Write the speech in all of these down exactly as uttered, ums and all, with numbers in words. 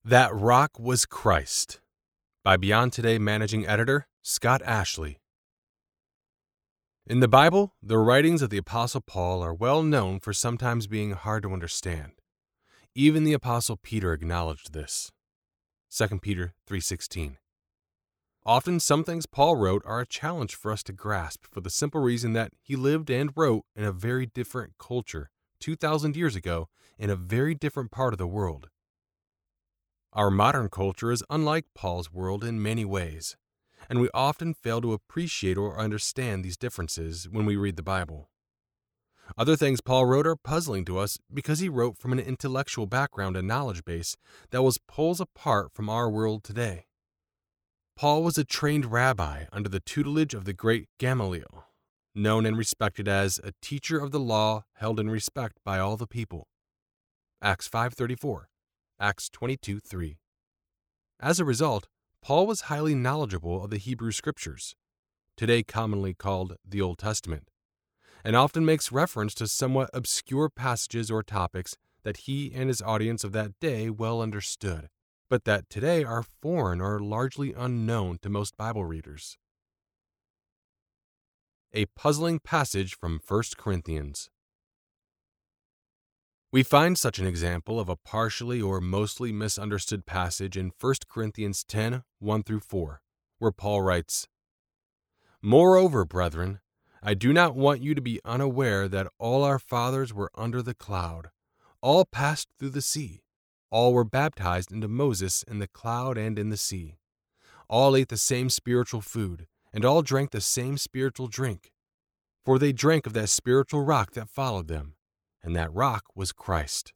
That Rock Was Christ by Beyond Today Managing Editor Scott Ashley. In the Bible, the writings of the Apostle Paul are well known for sometimes being hard to understand. Even the Apostle Peter acknowledged this. Second Peter three sixteen. Often some things Paul wrote are a challenge for us to grasp for the simple reason that he lived and wrote in a very different culture two thousand years ago in a very different part of the world. Our modern culture is unlike Paul's world in many ways, and we often fail to appreciate or understand these differences when we read the Bible. Other things Paul wrote are puzzling to us because he wrote from an intellectual background and knowledge base that was poles apart from our world today. Paul was a trained rabbi under the tutelage of the great Gamaliel, known and respected as a teacher of the law held in respect by all the people. Acts five thirty-four. Acts twenty-two three. As a result, Paul was highly knowledgeable of the Hebrew Scriptures, today commonly called the Old Testament, and often makes reference to somewhat obscure passages or topics that he and his audience of that day well understood, but that today are foreign or largely unknown to most Bible readers. A puzzling passage from First Corinthians. We find such an example of a partially or mostly misunderstood passage in First Corinthians ten one through four, where Paul writes, "Moreover, brethren, I do not want you to be unaware that all our fathers were under the cloud, all passed through the sea, all were baptized into Moses in the cloud and in the sea. All ate the same spiritual food, and all drank the same spiritual drink, for they drank of that spiritual rock that followed them, and that rock was Christ."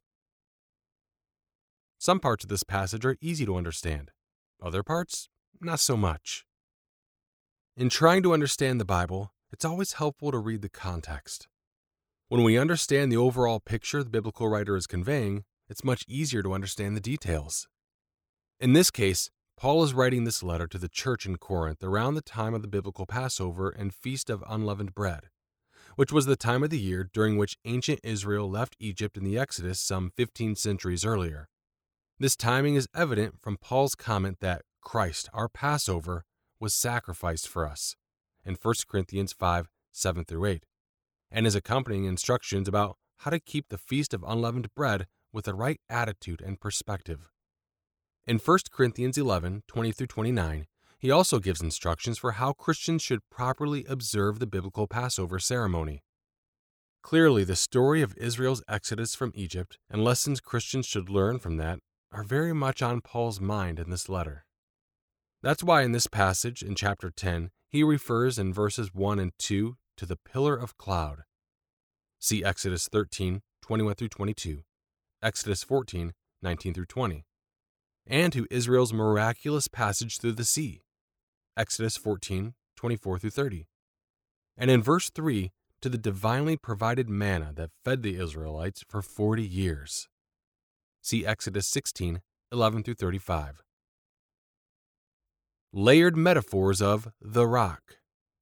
Some parts of this passage are easy to understand. Other parts, not so much. In trying to understand the Bible, it's always helpful to read the context. When we understand the overall picture the biblical writer is conveying, it's much easier to understand the details. In this case, Paul is writing this letter to the church in Corinth around the time of the biblical Passover and Feast of Unleavened Bread, which was the time of the year during which ancient Israel left Egypt in the Exodus some fifteen centuries earlier. This timing is evident from Paul's comment that Christ, our Passover, was sacrificed for us in First Corinthians five seven through eight, and his accompanying instructions about how to keep the Feast of Unleavened Bread with the right attitude and perspective. In First Corinthians eleven twenty through twenty-nine, he also gives instructions for how Christians should properly observe the biblical Passover ceremony. Clearly, the story of Israel's exodus from Egypt and lessons Christians should learn from that are very much on Paul's mind in this letter. That's why in this passage in chapter ten, he refers in verses one and two to the pillar of cloud. See Exodus thirteen twenty-one through twenty-two, Exodus fourteen nineteen through twenty, and to Israel's miraculous passage through the sea, Exodus fourteen twenty-four through thirty, and in verse three to the divinely provided manna that fed the Israelites for forty years. See Exodus sixteen eleven through thirty-five. Layered metaphors of the rock.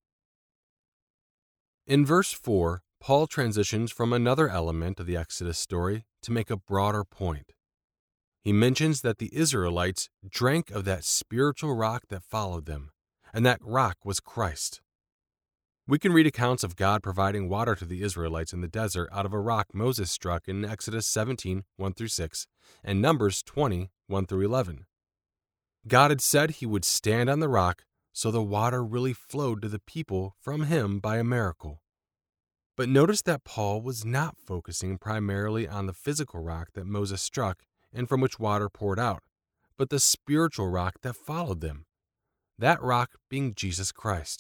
In verse four, Paul transitions from another element of the Exodus story to make a broader point. He mentions that the Israelites drank of that spiritual rock that followed them, and that rock was Christ. We can read accounts of God providing water to the Israelites in the desert out of a rock Moses struck in Exodus seventeen one through six and Numbers twenty one through eleven. God had said he would stand on the rock, so the water really flowed to the people from him by a miracle. But notice that Paul was not focusing primarily on the physical rock that Moses struck and from which water poured out, but the spiritual rock that followed them, that rock being Jesus Christ.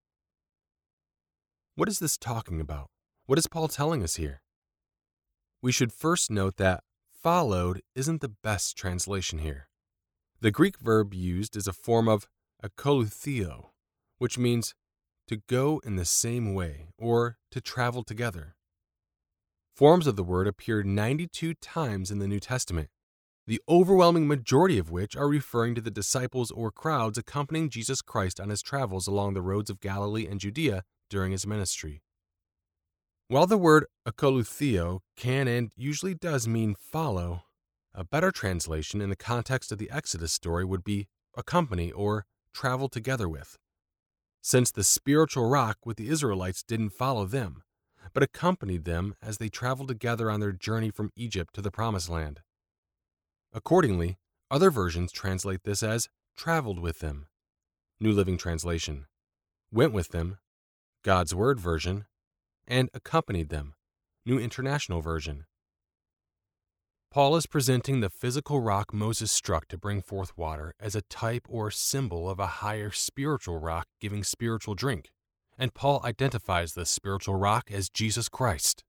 What is this talking about? What is Paul telling us here? We should first note that followed isn't the best translation here. The Greek verb used is a form of akolutheo, which means to go in the same way or to travel together. Forms of the word appear ninety-two times in the New Testament, the overwhelming majority of which are referring to the disciples or crowds accompanying Jesus Christ on his travels along the roads of Galilee and Judea during his ministry. While the word akolutheo can and usually does mean follow, A better translation in the context of the Exodus story would be accompany or travel together with, since the spiritual rock with the Israelites didn't follow them, but accompanied them as they traveled together on their journey from Egypt to the Promised Land. Accordingly, other versions translate this as traveled with them, New Living Translation, went with them, God's Word version, and accompanied them, New International Version. Paul is presenting the physical rock Moses struck to bring forth water as a type or symbol of a higher spiritual rock giving spiritual drink, and Paul identifies this spiritual rock as Jesus Christ.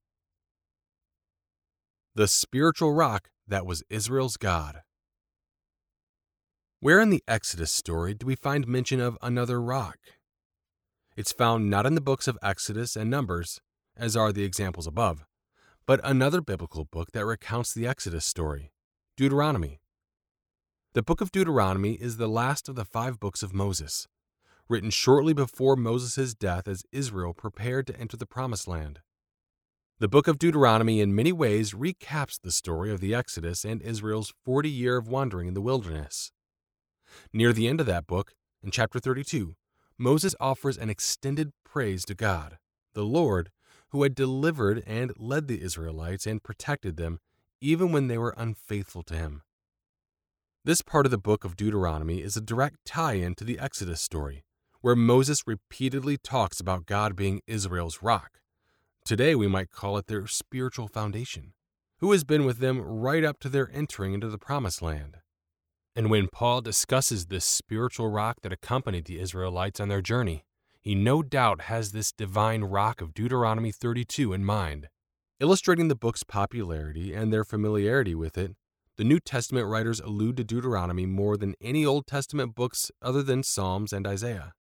The spiritual rock that was Israel's God. Where in the Exodus story do we find mention of another rock? It's found not in the books of Exodus and Numbers, as are the examples above, but another biblical book that recounts the Exodus story, Deuteronomy. The book of Deuteronomy is the last of the five books of Moses, written shortly before Moses' death as Israel prepared to enter the Promised Land. The book of Deuteronomy in many ways recaps the story of the Exodus and Israel's forty year of wandering in the wilderness. Near the end of that book, in chapter thirty-two, Moses offers an extended praise to God, the Lord, who had delivered and led the Israelites and protected them even when they were unfaithful to him. This part of the book of Deuteronomy is a direct tie-in to the Exodus story, where Moses repeatedly talks about God being Israel's rock. Today we might call it their spiritual foundation, who has been with them right up to their entering into the Promised Land. And when Paul discusses this spiritual rock that accompanied the Israelites on their journey, he no doubt has this divine rock of Deuteronomy thirty-two in mind. Illustrating the book's popularity and their familiarity with it, the New Testament writers allude to Deuteronomy more than any Old Testament books other than Psalms and Isaiah.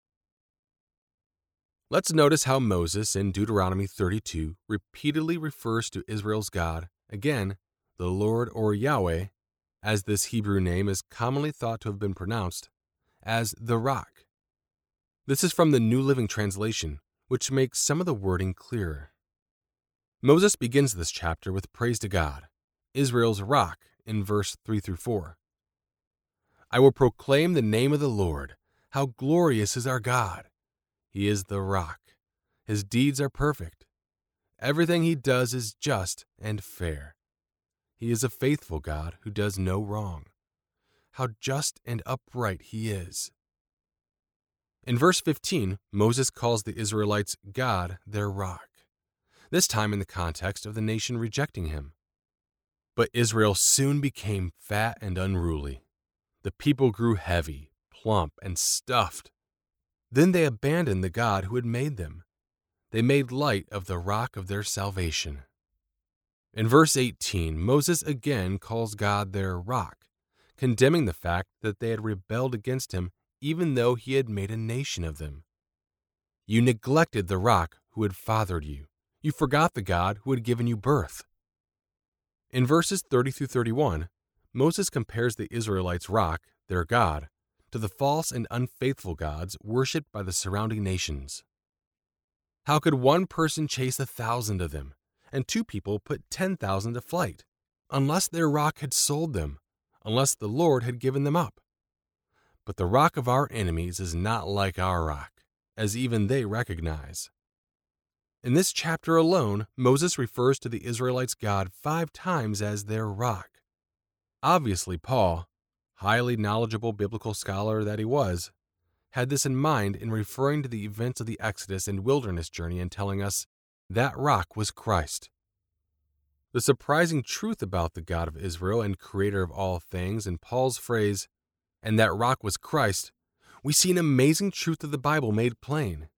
Let's notice how Moses in Deuteronomy thirty-two repeatedly refers to Israel's God, again, the Lord or Yahweh, as this Hebrew name is commonly thought to have been pronounced, as the rock. This is from the New Living Translation, which makes some of the wording clearer. Moses begins this chapter with praise to God, Israel's rock, in verse three through four. I will proclaim the name of the Lord. How glorious is our God! He is the rock. His deeds are perfect. Everything he does is just and fair. He is a faithful God who does no wrong. How just and upright he is. In verse fifteen, Moses calls the Israelites God their rock, this time in the context of the nation rejecting him. But Israel soon became fat and unruly. The people grew heavy, plump, and stuffed. Then they abandoned the God who had made them. They made light of the rock of their salvation. In verse eighteen, Moses again calls God their rock, condemning the fact that they had rebelled against him even though he had made a nation of them. You neglected the rock who had fathered you. You forgot the God who had given you birth. In verses thirty through thirty-one, Moses compares the Israelites' rock, their God, to the false and unfaithful gods worshipped by the surrounding nations. How could one person chase a thousand of them, and two people put ten thousand to flight, unless their rock had sold them, unless the Lord had given them up? But the rock of our enemies is not like our rock, as even they recognize. In this chapter alone, Moses refers to the Israelites' God five times as their rock. Obviously, Paul, highly knowledgeable biblical scholar that he was, had this in mind in referring to the events of the Exodus and wilderness journey and telling us that rock was Christ. The surprising truth about the God of Israel and creator of all things in Paul's phrase, and that rock was Christ, we see an amazing truth of the Bible made plain.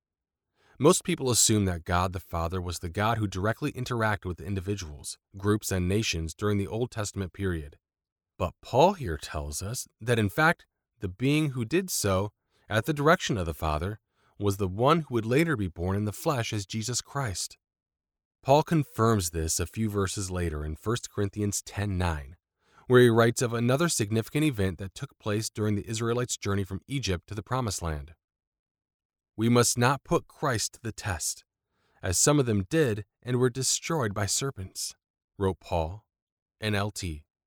Most people assume that God the Father was the God who directly interacted with individuals, groups, and nations during the Old Testament period. But Paul here tells us that in fact, the being who did so, at the direction of the Father, was the one who would later be born in the flesh as Jesus Christ. Paul confirms this a few verses later in First Corinthians ten nine, where he writes of another significant event that took place during the Israelites' journey from Egypt to the Promised Land. We must not put Christ to the test, as some of them did and were destroyed by serpents, wrote Paul, N L T.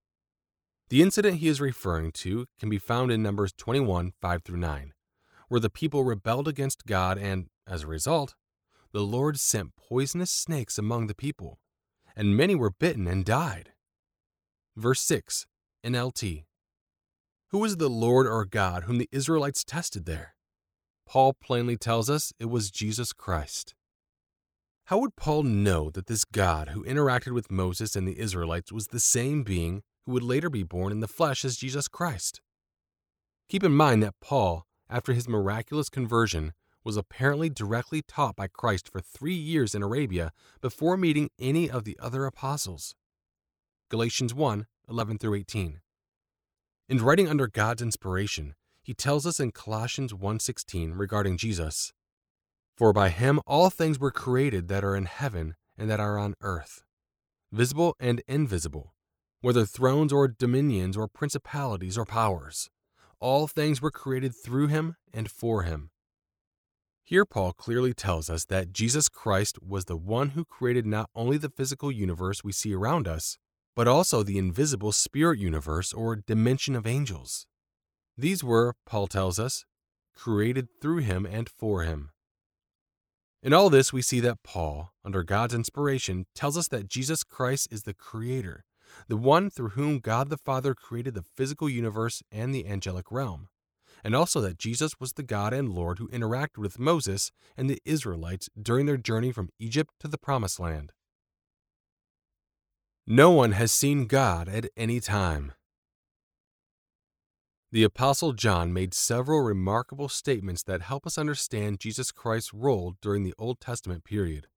The incident he is referring to can be found in Numbers twenty-one, five through nine, where the people rebelled against God and, as a result, the Lord sent poisonous snakes among the people, and many were bitten and died. Verse six, N L T. Who is the Lord or God whom the Israelites tested there? Paul plainly tells us it was Jesus Christ. How would Paul know that this God who interacted with Moses and the Israelites was the same being who would later be born in the flesh as Jesus Christ? Keep in mind that Paul, after his miraculous conversion, was apparently directly taught by Christ for three years in Arabia before meeting any of the other apostles. Galatians one, eleven through eighteen. In writing under God's inspiration, he tells us in Colossians one sixteen regarding Jesus, "For by him all things were created that are in heaven and that are on earth, visible and invisible, whether thrones or dominions or principalities or powers. All things were created through him and for him." Here Paul clearly tells us that Jesus Christ was the one who created not only the physical universe we see around us, but also the invisible spirit universe or dimension of angels. These were, Paul tells us, created through him and for him. In all this, we see that Paul, under God's inspiration, tells us that Jesus Christ is the Creator, the one through whom God the Father created the physical universe and the angelic realm, and also that Jesus was the God and Lord who interacted with Moses and the Israelites during their journey from Egypt to the Promised Land. No one has seen God at any time. The Apostle John made several remarkable statements that help us understand Jesus Christ's role during the Old Testament period.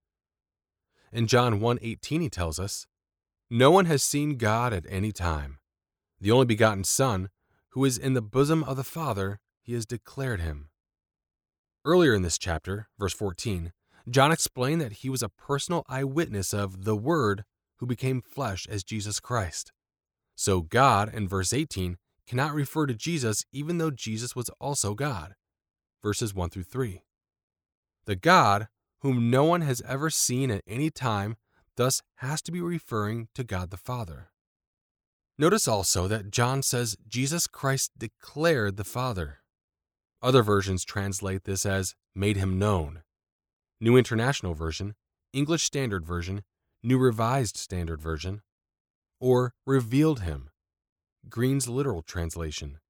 In John one eighteen, he tells us, "No one has seen God at any time. The only begotten Son, who is in the bosom of the Father, he has declared him." Earlier in this chapter, verse fourteen, John explained that he was a personal eyewitness of the Word who became flesh as Jesus Christ. So God, in verse eighteen, cannot refer to Jesus even though Jesus was also God. Verses one through three. The God, whom no one has ever seen at any time, thus has to be referring to God the Father. Notice also that John says Jesus Christ declared the Father. Other versions translate this as made him known. New International Version, English Standard Version, New Revised Standard Version, or revealed him, Green's literal translation.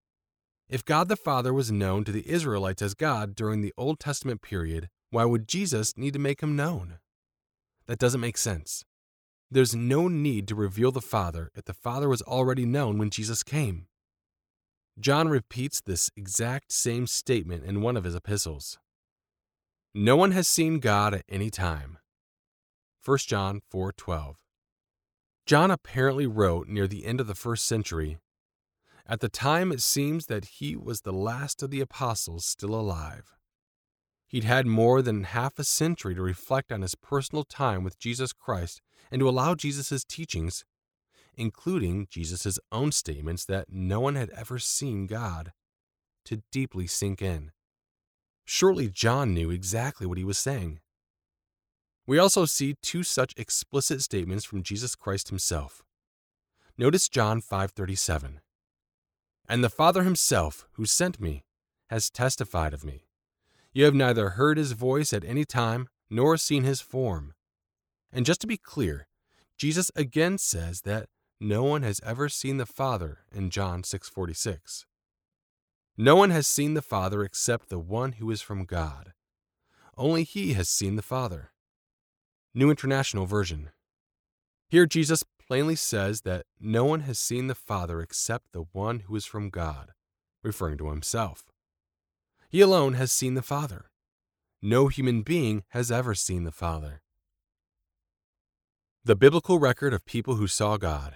If God the Father was known to the Israelites as God during the Old Testament period, why would Jesus need to make him known? That doesn't make sense. There's no need to reveal the Father if the Father was already known when Jesus came. John repeats this exact same statement in one of his epistles. No one has seen God at any time. First John four twelve. John apparently wrote near the end of the first century. At the time, it seems that he was the last of the apostles still alive. He'd had more than half a century to reflect on his personal time with Jesus Christ and to allow Jesus' teachings, including Jesus' own statements that no one had ever seen God, to deeply sink in. Surely John knew exactly what he was saying. We also see two such explicit statements from Jesus Christ himself. Notice John five thirty-seven. And the Father himself, who sent me, has testified of me. You have neither heard his voice at any time, nor seen his form. And just to be clear, Jesus again says that no one has ever seen the Father in John six forty-six. No one has seen the Father except the one who is from God. Only he has seen the Father. New International Version. Here Jesus plainly says that no one has seen the Father except the one who is from God, referring to himself. He alone has seen the Father. No human being has ever seen the Father. The biblical record of people who saw God.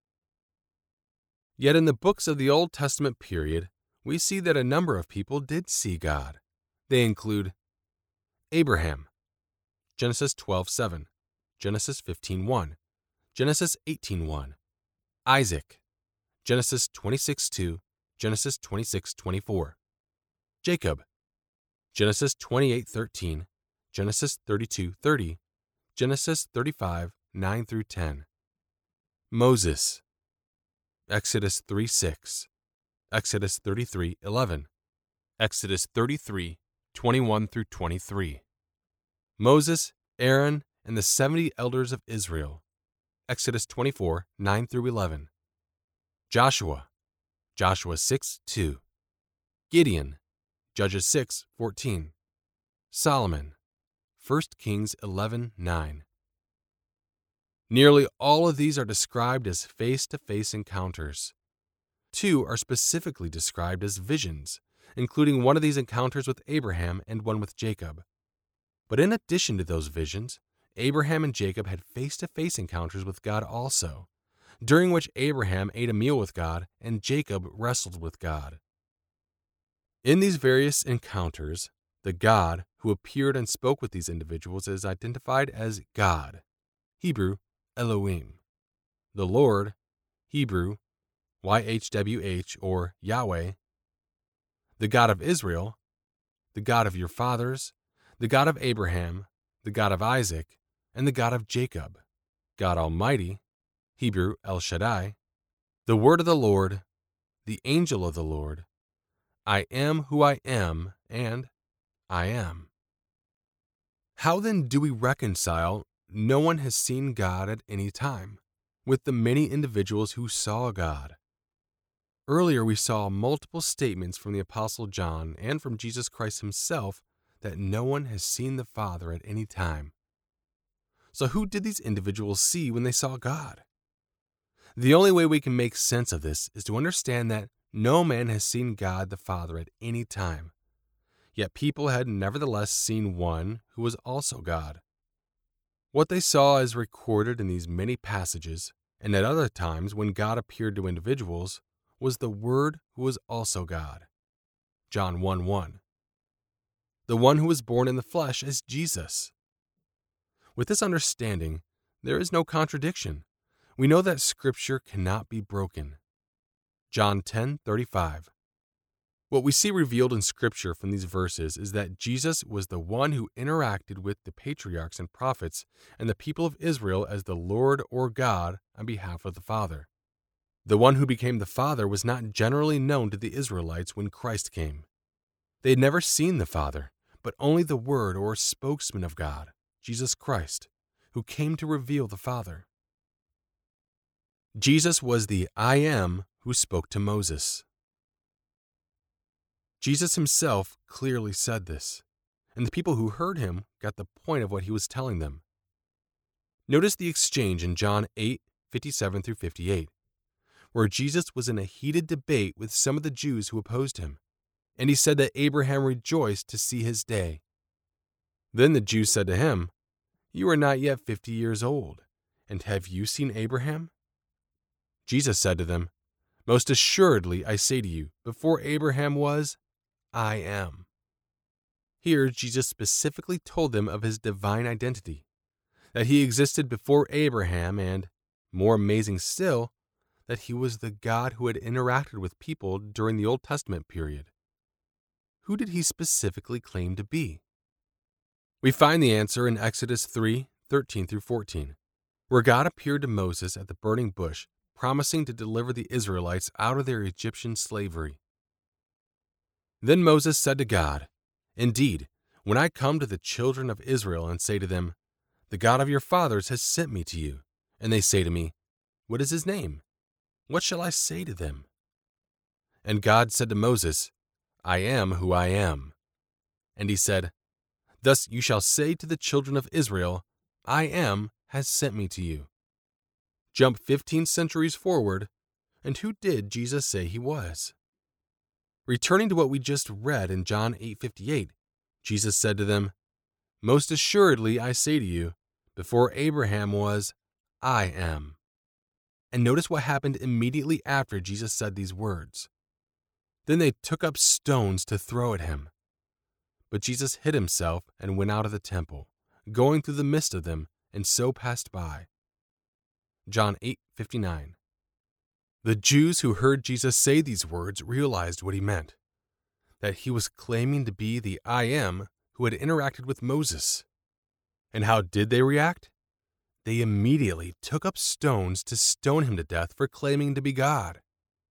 Yet in the books of the Old Testament period, we see that a number of people did see God. They include Abraham, Genesis twelve seven, Genesis fifteen one, Genesis eighteen one, Isaac, Genesis twenty-six two, Genesis twenty-six twenty-four, Jacob, Genesis twenty-eight thirteen, Genesis thirty-two thirty, Genesis thirty-five nine through ten, Moses, Exodus three six, Exodus thirty-three eleven, Exodus thirty-three twenty-one through twenty-three. Moses, Aaron, and the seventy elders of Israel. Exodus twenty-four nine through eleven. Joshua, Joshua six two. Gideon, Judges six fourteen. Solomon, First Kings eleven nine. Nearly all of these are described as face-to-face encounters. Two are specifically described as visions, including one of these encounters with Abraham and one with Jacob. But in addition to those visions, Abraham and Jacob had face-to-face encounters with God also, during which Abraham ate a meal with God and Jacob wrestled with God. In these various encounters, the God who appeared and spoke with these individuals is identified as God, Hebrew Elohim, the Lord, Hebrew Y H W H or Yahweh, the God of Israel, the God of your fathers, the God of Abraham, the God of Isaac, and the God of Jacob, God Almighty, Hebrew El Shaddai, the Word of the Lord, the Angel of the Lord, I am who I am, and I am. How then do we reconcile "no one has seen God at any time" with the many individuals who saw God? Earlier we saw multiple statements from the Apostle John and from Jesus Christ himself that no one has seen the Father at any time. So who did these individuals see when they saw God? The only way we can make sense of this is to understand that no man has seen God the Father at any time. Yet people had nevertheless seen one who was also God. What they saw is recorded in these many passages, and at other times when God appeared to individuals, was the Word who was also God. John one one. The one who was born in the flesh as Jesus. With this understanding, there is no contradiction. We know that Scripture cannot be broken. John ten thirty-five. What we see revealed in Scripture from these verses is that Jesus was the one who interacted with the patriarchs and prophets and the people of Israel as the Lord or God on behalf of the Father. The one who became the Father was not generally known to the Israelites when Christ came. They had never seen the Father, but only the Word or spokesman of God, Jesus Christ, who came to reveal the Father. Jesus was the I Am who spoke to Moses. Jesus himself clearly said this, and the people who heard him got the point of what he was telling them. Notice the exchange in John eight fifty-seven through fifty-eight, where Jesus was in a heated debate with some of the Jews who opposed him, and he said that Abraham rejoiced to see his day. Then the Jews said to him, "You are not yet fifty years old, and have you seen Abraham?" Jesus said to them, "Most assuredly I say to you, before Abraham was, I am." Here, Jesus specifically told them of his divine identity, that he existed before Abraham, and, more amazing still, that he was the God who had interacted with people during the Old Testament period. Who did he specifically claim to be? We find the answer in Exodus three thirteen through fourteen, where God appeared to Moses at the burning bush, promising to deliver the Israelites out of their Egyptian slavery. Then Moses said to God, "Indeed, when I come to the children of Israel and say to them, 'The God of your fathers has sent me to you,' and they say to me, 'What is his name?' what shall I say to them?" And God said to Moses, "I am who I am." And he said, "Thus you shall say to the children of Israel, 'I am has sent me to you.'" Jump fifteen centuries forward, and who did Jesus say he was? Returning to what we just read in John eight fifty-eight, Jesus said to them, "Most assuredly I say to you, before Abraham was, I am." And notice what happened immediately after Jesus said these words. Then they took up stones to throw at him. But Jesus hid himself and went out of the temple, going through the midst of them, and so passed by. John eight fifty-nine. The Jews who heard Jesus say these words realized what he meant, that he was claiming to be the I Am who had interacted with Moses. And how did they react? they immediately took up stones to stone him to death for claiming to be God.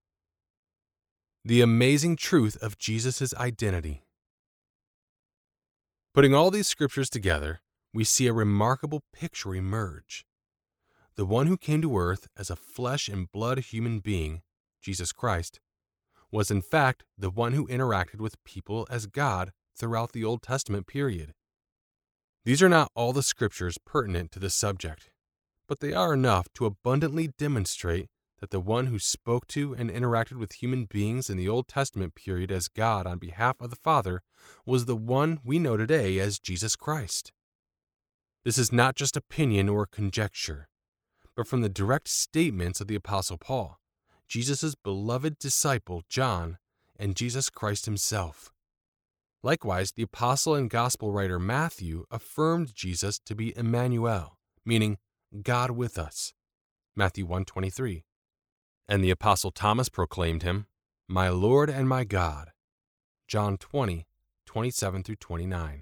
The amazing truth of Jesus' identity. Putting all these scriptures together, we see a remarkable picture emerge. The one who came to earth as a flesh and blood human being, Jesus Christ, was in fact the one who interacted with people as God throughout the Old Testament period. These are not all the scriptures pertinent to this subject, but they are enough to abundantly demonstrate that the one who spoke to and interacted with human beings in the Old Testament period as God on behalf of the Father was the one we know today as Jesus Christ. This is not just opinion or conjecture, but from the direct statements of the Apostle Paul, Jesus' beloved disciple John, and Jesus Christ himself. Likewise, the apostle and gospel writer Matthew affirmed Jesus to be Emmanuel, meaning God with us, Matthew one twenty-three. And the apostle Thomas proclaimed him, my Lord and my God, John twenty twenty-seven through twenty-nine.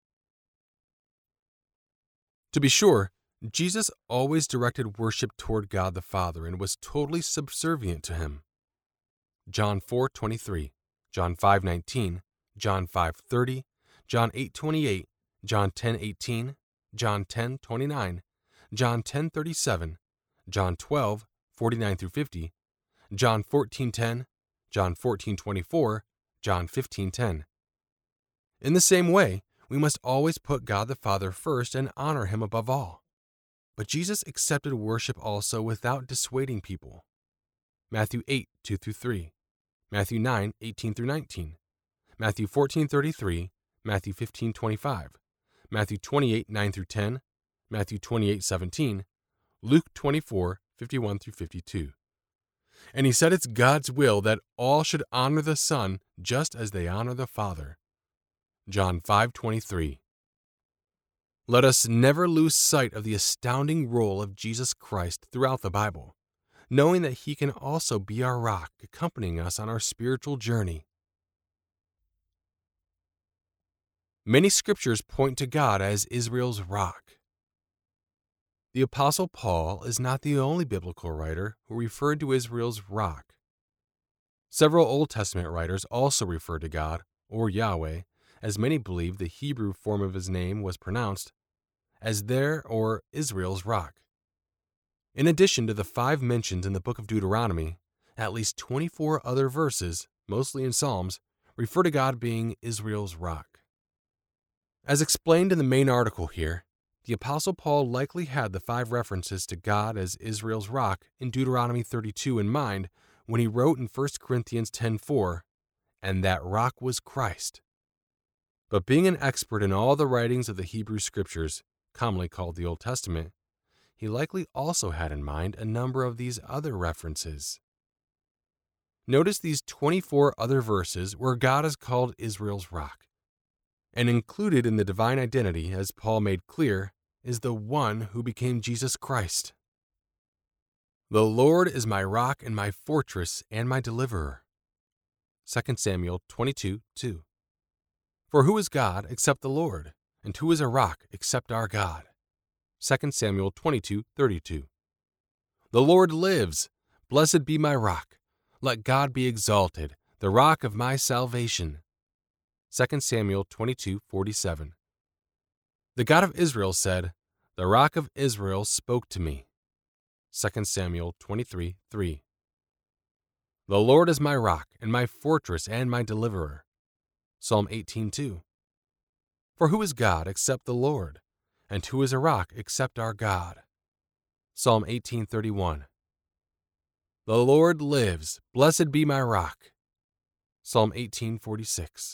To be sure, Jesus always directed worship toward God the Father and was totally subservient to him. John four twenty-three, John five nineteen, John five thirty, John eight twenty-eight, John ten eighteen, John ten twenty-nine, John ten thirty-seven, John twelve forty-nine through fifty, John fourteen ten, John fourteen twenty-four, John fifteen ten. In the same way, we must always put God the Father first and honor him above all. But Jesus accepted worship also without dissuading people. Matthew eight two through three, Matthew nine eighteen through nineteen, Matthew fourteen thirty-three, Matthew fifteen twenty-five, Matthew twenty-eight nine through ten, Matthew twenty-eight seventeen, Luke twenty-four fifty-one through fifty-two. And he said it's God's will that all should honor the Son just as they honor the Father. John five twenty-three. Let us never lose sight of the astounding role of Jesus Christ throughout the Bible, knowing that he can also be our rock, accompanying us on our spiritual journey. Many scriptures point to God as Israel's rock. The Apostle Paul is not the only biblical writer who referred to Israel's rock. Several Old Testament writers also referred to God, or Yahweh, as many believe the Hebrew form of his name was pronounced, as their or Israel's rock. In addition to the five mentioned in the book of Deuteronomy, at least twenty-four other verses, mostly in Psalms, refer to God being Israel's rock. As explained in the main article here, the Apostle Paul likely had the five references to God as Israel's rock in Deuteronomy thirty-two in mind when he wrote in First Corinthians ten four, and that rock was Christ. But being an expert in all the writings of the Hebrew Scriptures, commonly called the Old Testament, he likely also had in mind a number of these other references. Notice these twenty-four other verses where God is called Israel's rock. And included in the divine identity, as Paul made clear, is the one who became Jesus Christ. The Lord is my rock and my fortress and my deliverer. Second Samuel twenty-two two. For who is God except the Lord, and who is a rock except our God? Second Samuel twenty-two thirty-two. The Lord lives. Blessed be my rock. Let God be exalted, the rock of my salvation. Second Samuel twenty-two forty-seven. The God of Israel said, the rock of Israel spoke to me. Second Samuel twenty-three three. The Lord is my rock and my fortress and my deliverer. Psalm eighteen two. For who is God except the Lord, and who is a rock except our God? Psalm eighteen thirty-one. The Lord lives, blessed be my rock. Psalm eighteen forty-six.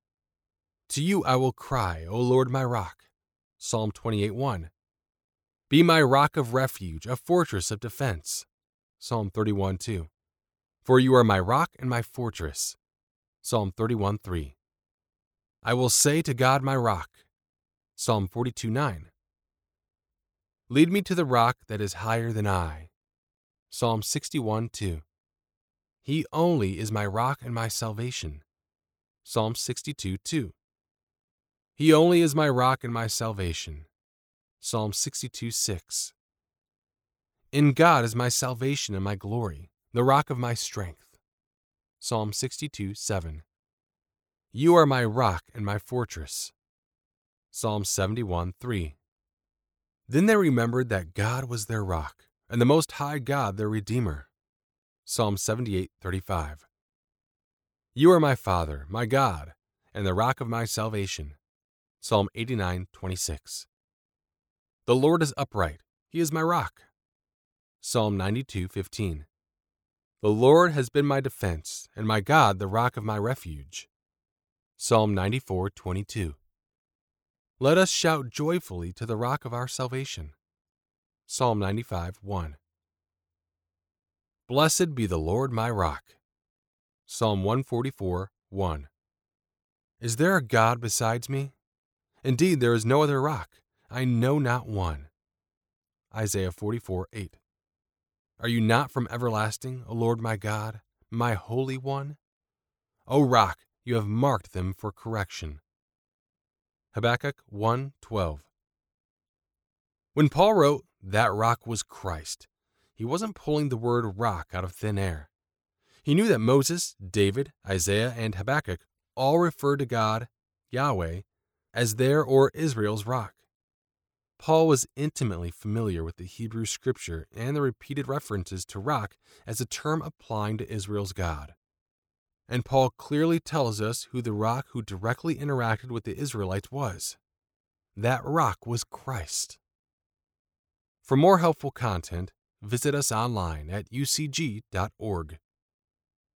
To you I will cry, O Lord my rock. Psalm twenty-eight one. Be my rock of refuge, a fortress of defense. Psalm thirty-one two. For you are my rock and my fortress. Psalm thirty-one three. I will say to God my rock. Psalm forty-two nine. Lead me to the rock that is higher than I. Psalm sixty-one two. He only is my rock and my salvation. Psalm sixty-two two. He only is my rock and my salvation. Psalm sixty-two six. In God is my salvation and my glory, the rock of my strength. Psalm sixty-two, seven. You are my rock and my fortress. Psalm seventy-one, three. Then they remembered that God was their rock, and the Most High God their Redeemer. Psalm seventy-eight, thirty-five. You are my Father, my God, and the rock of my salvation. Psalm eighty-nine, twenty-six. The Lord is upright, he is my rock. Psalm ninety-two, fifteen. The Lord has been my defense, and my God the rock of my refuge. Psalm ninety-four, twenty-two. Let us shout joyfully to the rock of our salvation. Psalm ninety-five, one. Blessed be the Lord my rock. Psalm one forty-four, one. Is there a God besides me? Indeed, there is no other rock. I know not one. Isaiah forty-four, eight. Are you not from everlasting, O Lord my God, my Holy One? O rock, you have marked them for correction. Habakkuk one, twelve. When Paul wrote, that rock was Christ, he wasn't pulling the word rock out of thin air. He knew that Moses, David, Isaiah, and Habakkuk all referred to God, Yahweh, as their or Israel's rock. Paul was intimately familiar with the Hebrew scripture and the repeated references to rock as a term applying to Israel's God. And Paul clearly tells us who the rock who directly interacted with the Israelites was. That rock was Christ. For more helpful content, visit us online at u c g dot org.